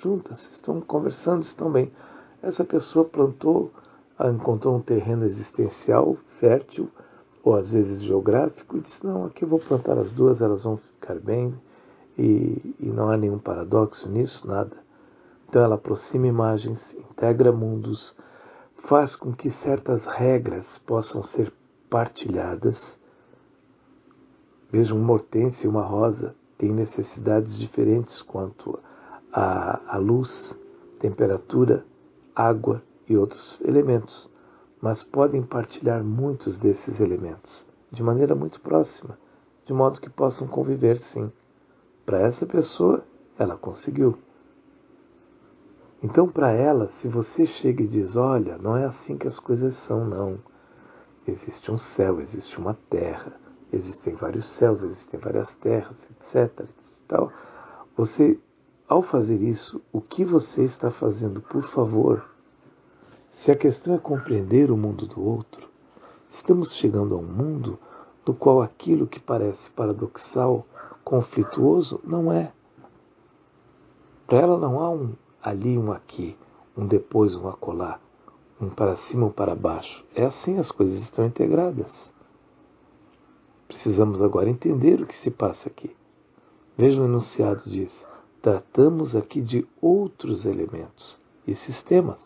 juntas, estão conversando, estão bem. Essa pessoa plantou, encontrou um terreno existencial, fértil, ou às vezes geográfico, e disse, não, aqui eu vou plantar as duas, elas vão ficar bem, e não há nenhum paradoxo nisso, nada. Então ela aproxima imagens, integra mundos, faz com que certas regras possam ser partilhadas. Veja, uma hortênsia e uma rosa têm necessidades diferentes quanto à luz, temperatura, água e outros elementos, mas podem partilhar muitos desses elementos de maneira muito próxima, de modo que possam conviver, sim. Para essa pessoa, ela conseguiu. Então, para ela, se você chega e diz, olha, não é assim que as coisas são, não. Existe um céu, existe uma terra, existem vários céus, existem várias terras, etc. Tal. Você, ao fazer isso, o que você está fazendo, por favor? Se a questão é compreender o mundo do outro, estamos chegando a um mundo no qual aquilo que parece paradoxal, conflituoso, não é. Para ela não há um ali, um aqui, um depois, um acolá, um para cima, um para baixo. É assim, as coisas estão integradas. Precisamos agora entender o que se passa aqui. Veja o enunciado diz, tratamos aqui de outros elementos e sistemas.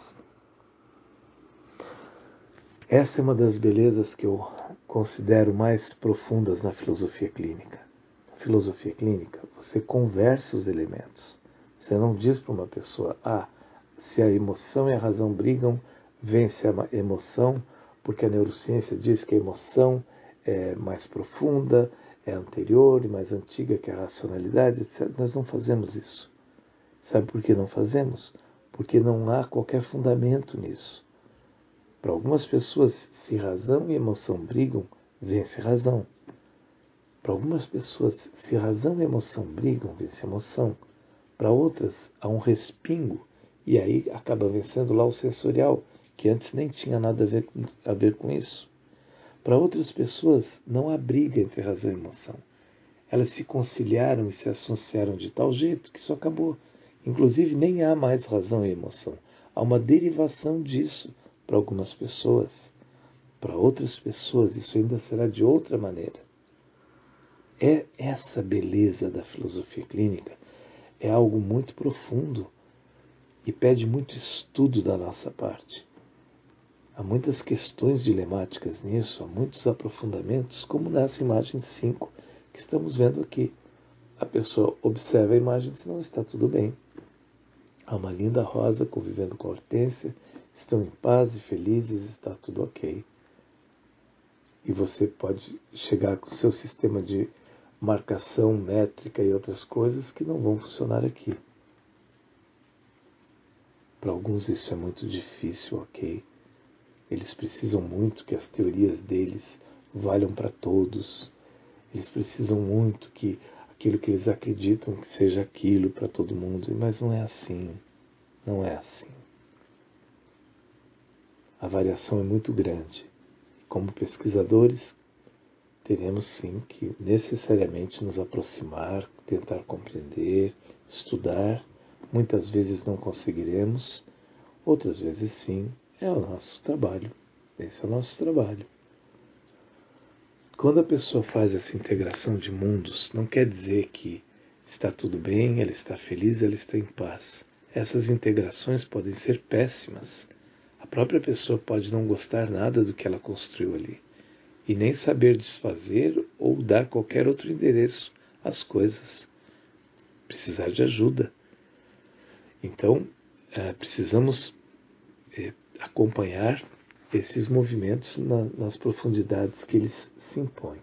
Essa é uma das belezas que eu considero mais profundas na filosofia clínica. Na filosofia clínica, você conversa os elementos. Você não diz para uma pessoa, se a emoção e a razão brigam, vence a emoção, porque a neurociência diz que a emoção é mais profunda, é anterior e mais antiga que a racionalidade, etc. Nós não fazemos isso. Sabe por que não fazemos? Porque não há qualquer fundamento nisso. Para algumas pessoas, se razão e emoção brigam, vence razão. Para algumas pessoas, se razão e emoção brigam, vence emoção. Para outras, há um respingo, e aí acaba vencendo lá o sensorial, que antes nem tinha nada a ver com isso. Para outras pessoas, não há briga entre razão e emoção. Elas se conciliaram e se associaram de tal jeito que isso acabou. Inclusive, nem há mais razão e emoção. Há uma derivação disso para algumas pessoas. Para outras pessoas, isso ainda será de outra maneira. É essa beleza da filosofia clínica. É algo muito profundo e pede muito estudo da nossa parte. Há muitas questões dilemáticas nisso, há muitos aprofundamentos, como nessa imagem 5 que estamos vendo aqui. A pessoa observa a imagem e diz, não, está tudo bem. Há uma linda rosa convivendo com a hortênsia, estão em paz e felizes, está tudo ok. E você pode chegar com o seu sistema de marcação métrica e outras coisas que não vão funcionar aqui. Para alguns isso é muito difícil, ok? Eles precisam muito que as teorias deles valham para todos. Eles precisam muito que aquilo que eles acreditam que seja aquilo para todo mundo. Mas não é assim. Não é assim. A variação é muito grande. Como pesquisadores, teremos sim que necessariamente nos aproximar, tentar compreender, estudar. Muitas vezes não conseguiremos, outras vezes sim. É o nosso trabalho. Esse é o nosso trabalho. Quando a pessoa faz essa integração de mundos, não quer dizer que está tudo bem, ela está feliz, ela está em paz. Essas integrações podem ser péssimas. A própria pessoa pode não gostar nada do que ela construiu ali e nem saber desfazer ou dar qualquer outro endereço às coisas. Precisar de ajuda. Então, precisamos acompanhar esses movimentos nas profundidades que eles se impõem.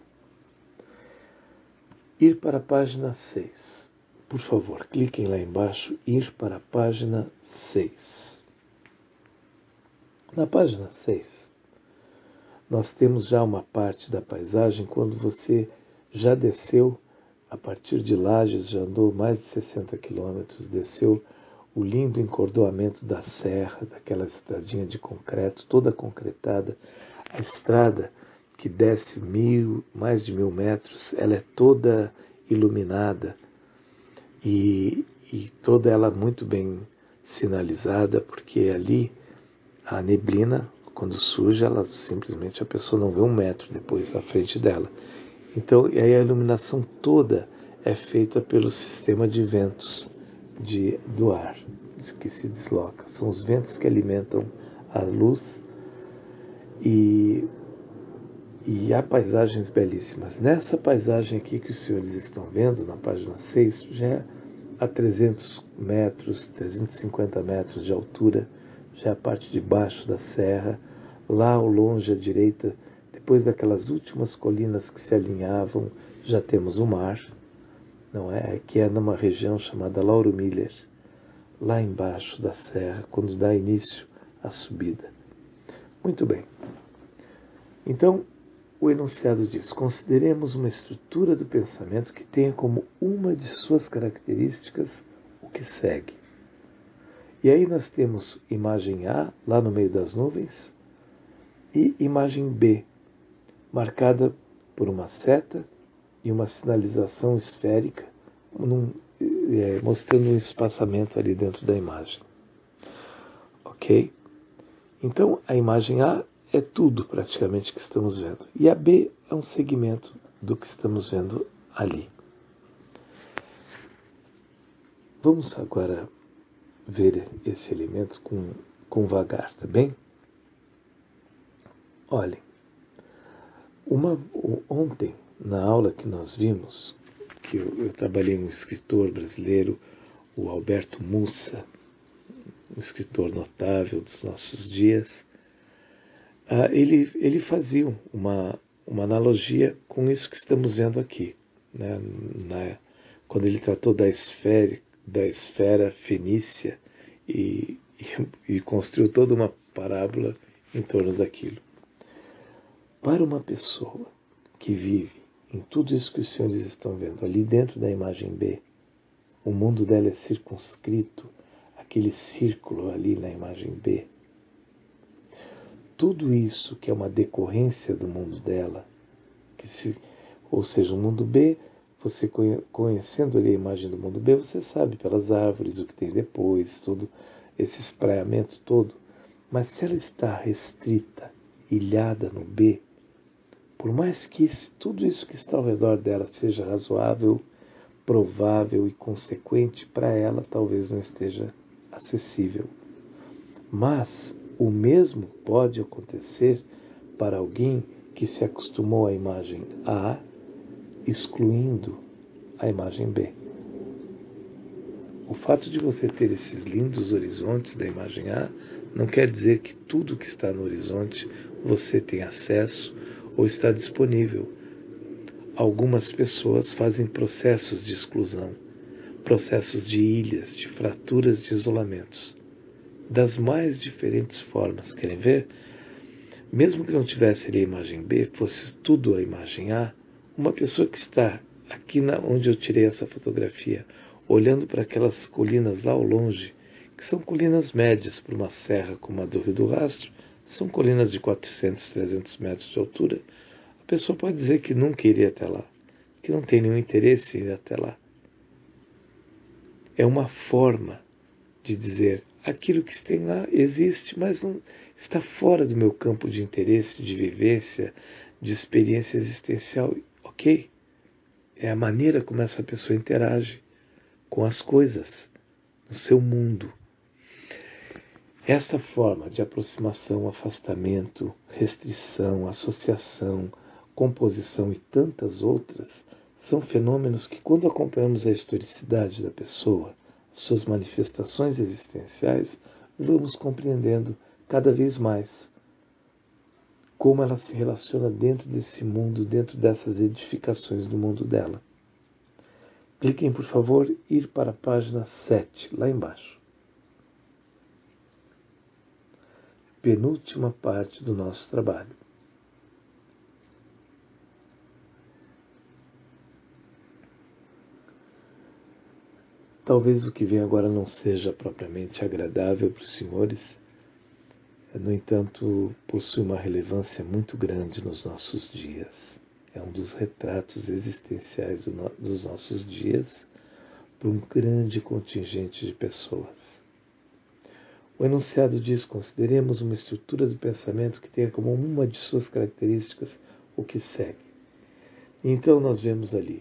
Ir para a página 6. Por favor, cliquem lá embaixo, ir para a página 6. Na página 6, nós temos já uma parte da paisagem quando você já desceu, a partir de Lages, já andou mais de 60 quilômetros, desceu o lindo encordoamento da serra, daquela estradinha de concreto, toda concretada. A estrada que desce mais de 1.000 metros, ela é toda iluminada e e toda ela muito bem sinalizada, porque ali a neblina, quando surge, ela simplesmente a pessoa não vê 1 metro depois à frente dela. Então, aí a iluminação toda é feita pelo sistema de ventos do ar que se desloca. São os ventos que alimentam a luz e há paisagens belíssimas. Nessa paisagem aqui que os senhores estão vendo, na página 6, já é a 300 metros, 350 metros de altura, já é a parte de baixo da serra, lá ao longe à direita, depois daquelas últimas colinas que se alinhavam, já temos o mar, não é? Que é numa região chamada Lauro Miller, lá embaixo da serra, quando dá início à subida. Muito bem. Então, o enunciado diz: consideremos uma estrutura do pensamento que tenha como uma de suas características o que segue. E aí nós temos imagem A, lá no meio das nuvens, e imagem B, marcada por uma seta e uma sinalização esférica, mostrando um espaçamento ali dentro da imagem. Ok? Então, a imagem A é tudo praticamente que estamos vendo. E a B é um segmento do que estamos vendo ali. Vamos agora ver esse elemento com vagar, tá bem? Olhem, ontem, na aula que nós vimos, que eu trabalhei com um escritor brasileiro, o Alberto Mussa, um escritor notável dos nossos dias, ele fazia uma analogia com isso que estamos vendo aqui, né? Quando ele tratou da esfera fenícia e construiu toda uma parábola em torno daquilo. Para uma pessoa que vive em tudo isso que os senhores estão vendo, ali dentro da imagem B, o mundo dela é circunscrito, aquele círculo ali na imagem B. Tudo isso que é uma decorrência do mundo dela, ou seja, o mundo B, você conhecendo ali a imagem do mundo B, você sabe pelas árvores o que tem depois, todo esse espraiamento todo. Mas se ela está restrita, ilhada no B, por mais que tudo isso que está ao redor dela seja razoável, provável e consequente, para ela talvez não esteja acessível. Mas o mesmo pode acontecer para alguém que se acostumou à imagem A, excluindo a imagem B. O fato de você ter esses lindos horizontes da imagem A não quer dizer que tudo que está no horizonte você tem acesso ou está disponível. Algumas pessoas fazem processos de exclusão, processos de ilhas, de fraturas, de isolamentos, das mais diferentes formas. Querem ver? Mesmo que não tivesse ali a imagem B, fosse tudo a imagem A, uma pessoa que está aqui onde eu tirei essa fotografia, olhando para aquelas colinas lá ao longe, que são colinas médias para uma serra como a do Rio do Rastro, são colinas de 400, 300 metros de altura, a pessoa pode dizer que nunca iria até lá, que não tem nenhum interesse em ir até lá. É uma forma de dizer: aquilo que tem lá existe, mas não está fora do meu campo de interesse, de vivência, de experiência existencial. Ok? É a maneira como essa pessoa interage com as coisas, no seu mundo. Essa forma de aproximação, afastamento, restrição, associação, composição e tantas outras são fenômenos que, quando acompanhamos a historicidade da pessoa, suas manifestações existenciais, vamos compreendendo cada vez mais como ela se relaciona dentro desse mundo, dentro dessas edificações do mundo dela. Cliquem, por favor, ir para a página 7, lá embaixo. Penúltima parte do nosso trabalho. Talvez o que vem agora não seja propriamente agradável para os senhores, no entanto, possui uma relevância muito grande nos nossos dias. É um dos retratos existenciais dos nossos dias, para um grande contingente de pessoas. O enunciado diz: consideremos uma estrutura de pensamento que tenha como uma de suas características o que segue. Então nós vemos ali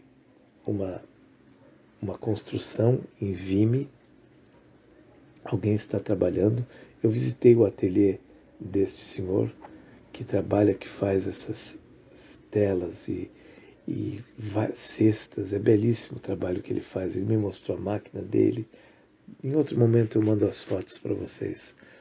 uma construção em Vime. Alguém está trabalhando. Eu visitei o ateliê deste senhor que trabalha, que faz essas telas e cestas. É belíssimo o trabalho que ele faz. Ele me mostrou a máquina dele. Em outro momento eu mando as fotos para vocês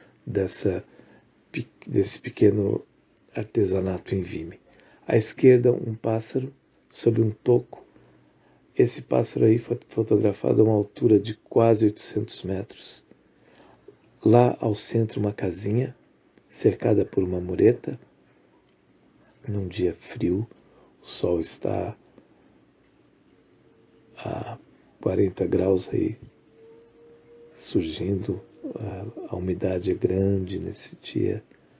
desse pequeno artesanato em Vime. À esquerda, um pássaro sobre um toco. Esse pássaro aí foi fotografado a uma altura de quase 800 metros. Lá ao centro, uma casinha cercada por uma mureta. Num dia frio, o sol está a 40 graus aí, surgindo, a umidade é grande nesse dia.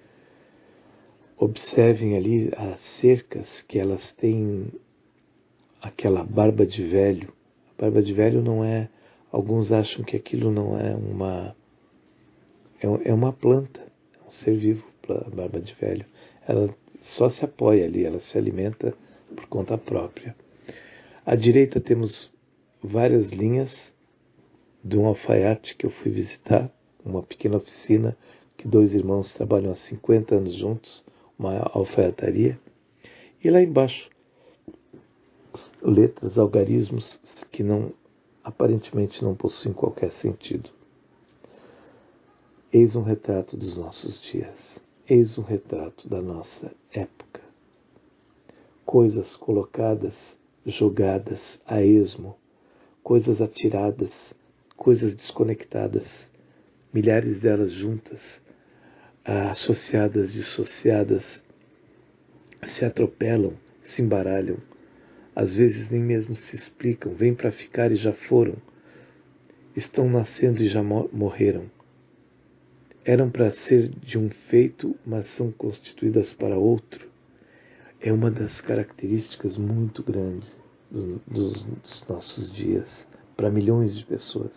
Observem ali as cercas, que elas têm aquela barba de velho. A barba de velho não é... Alguns acham que aquilo não é uma... É uma planta, é um ser vivo, a barba de velho. Ela só se apoia ali, ela se alimenta por conta própria. À direita temos várias linhas de um alfaiate que eu fui visitar, uma pequena oficina que dois irmãos trabalham há 50 anos juntos, uma alfaiataria. E lá embaixo, letras, algarismos que aparentemente não possuem qualquer sentido. Eis um retrato dos nossos dias. Eis um retrato da nossa época. Coisas colocadas, jogadas a esmo, coisas atiradas, coisas desconectadas, milhares delas juntas, associadas, dissociadas, se atropelam, se embaralham, às vezes nem mesmo se explicam, vêm para ficar e já foram, estão nascendo e já morreram. Eram para ser de um feito, mas são constituídas para outro. É uma das características muito grandes dos nossos dias, para milhões de pessoas.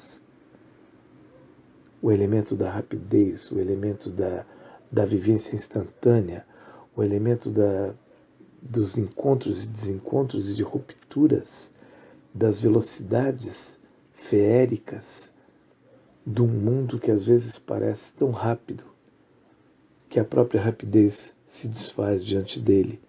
O elemento da rapidez, o elemento da vivência instantânea, o elemento dos encontros e desencontros e de rupturas, das velocidades feéricas, de um mundo que às vezes parece tão rápido que a própria rapidez se desfaz diante dele.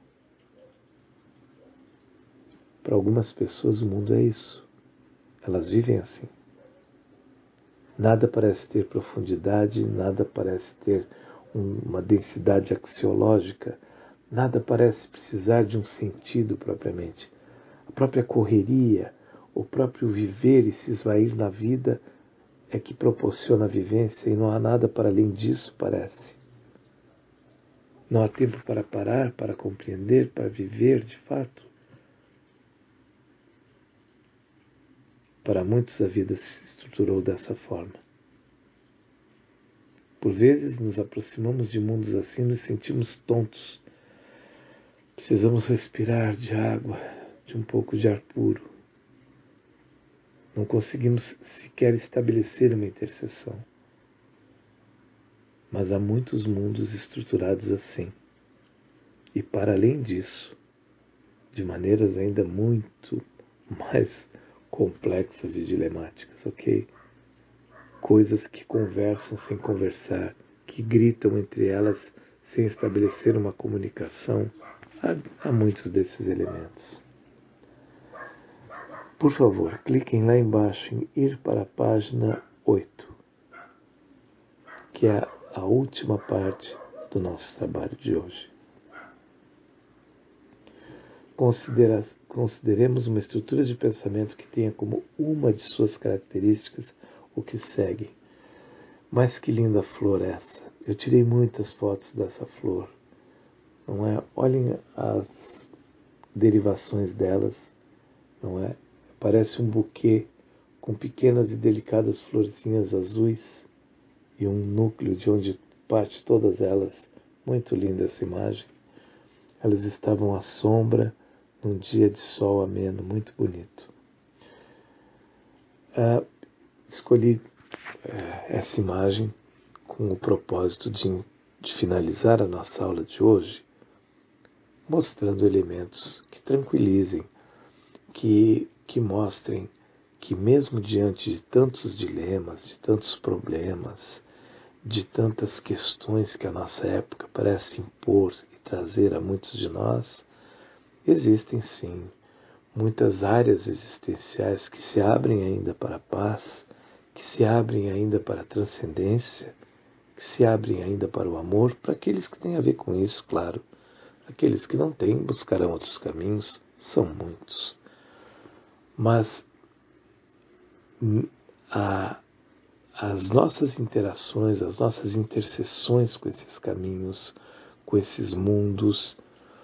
Para algumas pessoas o mundo é isso. Elas vivem assim. Nada parece ter profundidade, nada parece ter uma densidade axiológica, nada parece precisar de um sentido propriamente. A própria correria, o próprio viver e se esvair na vida é que proporciona a vivência e não há nada para além disso, parece. Não há tempo para parar, para compreender, para viver de fato. Para muitos a vida se estruturou dessa forma. Por vezes nos aproximamos de mundos assim e nos sentimos tontos. Precisamos respirar de água, de um pouco de ar puro. Não conseguimos sequer estabelecer uma interseção. Mas há muitos mundos estruturados assim. E para além disso, de maneiras ainda muito mais complexas e dilemáticas, ok? Coisas que conversam sem conversar, que gritam entre elas sem estabelecer uma comunicação. Há muitos desses elementos. Por favor, cliquem lá embaixo em ir para a página 8, que é a última parte do nosso trabalho de hoje. Consideremos uma estrutura de pensamento que tenha como uma de suas características o que segue. Mas que linda flor essa! Eu tirei muitas fotos dessa flor. Não é? Olhem as derivações delas, não é? Parece um buquê com pequenas e delicadas florzinhas azuis e um núcleo de onde parte todas elas. Muito linda essa imagem. Elas estavam à sombra num dia de sol ameno, muito bonito. Escolhi essa imagem com o propósito de finalizar a nossa aula de hoje mostrando elementos que tranquilizem, que mostrem que mesmo diante de tantos dilemas, de tantos problemas, de tantas questões que a nossa época parece impor e trazer a muitos de nós, existem sim muitas áreas existenciais que se abrem ainda para a paz, que se abrem ainda para a transcendência, que se abrem ainda para o amor, para aqueles que têm a ver com isso, claro. Aqueles que não têm buscarão outros caminhos, são muitos. Mas as nossas interações, as nossas interseções com esses caminhos, com esses mundos,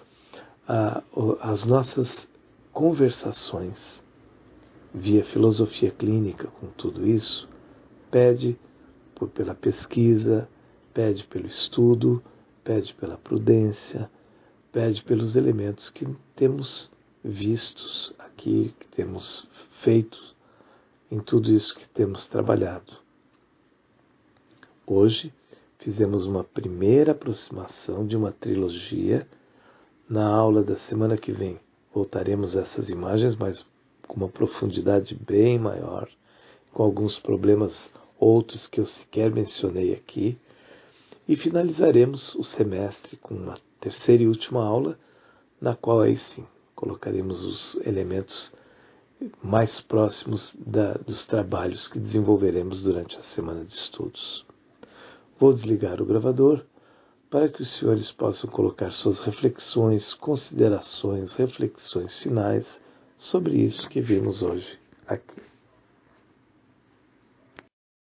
as nossas conversações via filosofia clínica com tudo isso, pede pela pesquisa, pede pelo estudo, pede pela prudência, pede pelos elementos que temos vistos aqui, que temos feito em tudo isso que temos trabalhado. Hoje fizemos uma primeira aproximação de uma trilogia. Na aula da semana que vem voltaremos a essas imagens, mas com uma profundidade bem maior, com alguns problemas outros que eu sequer mencionei aqui. E finalizaremos o semestre com uma terceira e última aula, na qual aí sim colocaremos os elementos mais próximos dos trabalhos que desenvolveremos durante a semana de estudos. Vou desligar o gravador para que os senhores possam colocar suas reflexões, considerações, reflexões finais sobre isso que vimos hoje aqui.